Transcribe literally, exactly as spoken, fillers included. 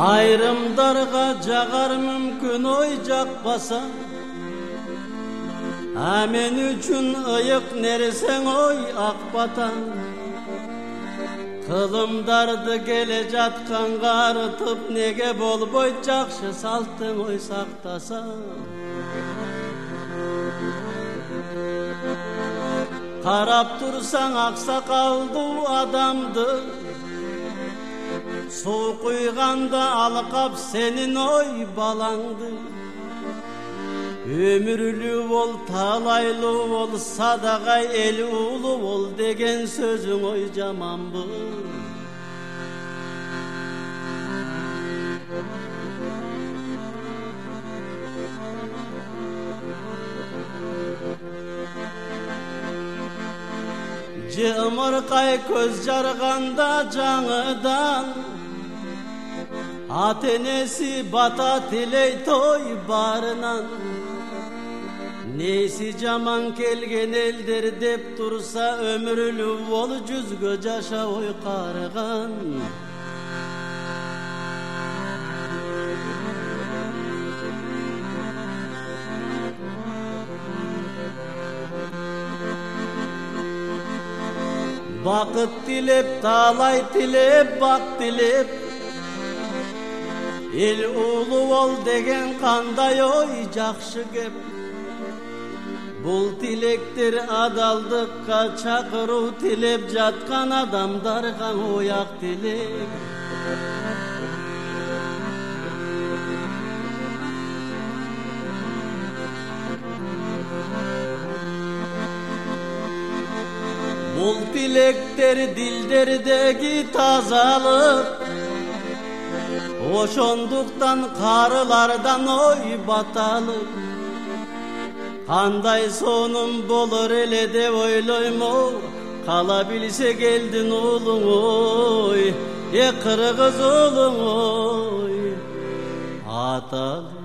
Айрымдарга жагар мүмкүн ой жакпаса, а мен үчүн ыйык нерсең ой ак бата. Кылымдарды келе жатканга арытып, неге болбойт жакшы салттың ой сактаса. Карап турсаң аксакалдуу адамды, суу куйганда алкап сенин ой балаңды. Өмүрлүү бол, талайлуу бол, садагай эл уулу бол деген сөзүң ой жаманбы. Жымыркай көз жарганда жаңыдан, ата энеси бата тилейт ой барынан. Неси жаман келген элдер деп турса, өмүрлүү бол, жүзгө жаша ой карыган. Бакыт тилеп, талай тилеп, бак тилеп, эл уулу бол деген кандай ой жакшы кеп. Бул тилектер адалдыкка чакыруу, тилеп жаткан адамдарга ояк тилек. Бул тилектер дилдердеги тазалык, ошондуктан карылардан ой баталык. Кандай сонун болор эле деп ойлоймо, кала билсе келдин уулуң ой, э кыргыз уулуң ой, аталык.